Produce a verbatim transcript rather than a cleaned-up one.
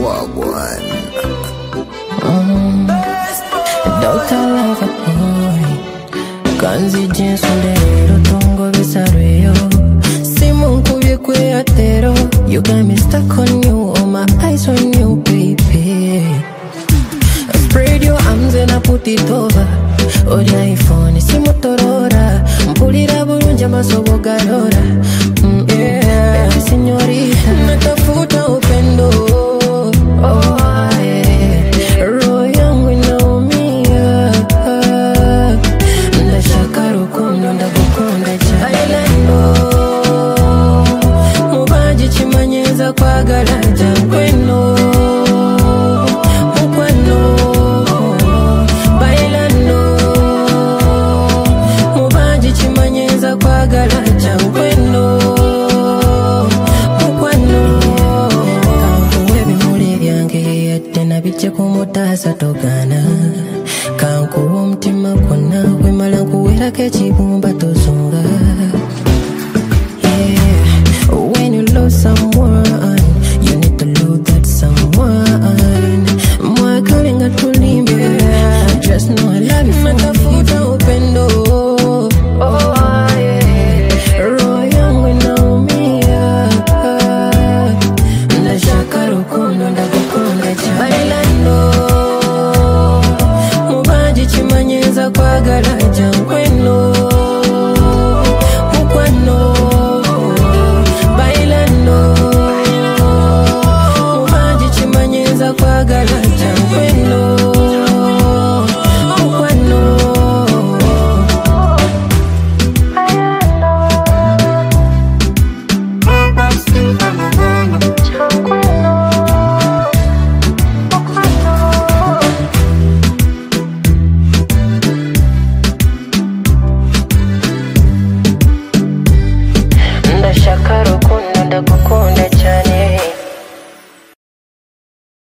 Wagwan. Mm. Doctor Lover Boy. Kanzi jeans ulero tongo besarweyo. Simon kubye kwe atero. You got me stuck on you, all my eyes on you, baby. I sprayed your arms and I put it over. Oh, the iPhone is Motorola. Mpulira bulungi amasobo galora. Mm, yeah, baby señorita, natafuta upendo. Oh, yeah, roho yangu inaumia. Ndashaka rukundo ndagukunda cyane. Bailando, mubanji chimanyeza kwagala jankweno. Mukwano, bailando, mubanji chimanyeza kwagala jankweno. Mukwano, kankuwe bimuli byange yadde nabijje kumutaasa togana. Kankuwa omutima gwonna wemala nkuwerako ekibumba tozunga. Yeah, when you love someone, you need to love that someone. Mwakalenga tulimbe, just know I love you for me. Natafuta upendo. Oh, yeah, roho yangu inaumia. Ndashaka rukundo ndagukunda cyane. Bailando, mubanji chimanyeza kwagala jankweno. Mukwano, bailando, mubanji chimanyeza kwagala jankweno. Mukwano. Backstreet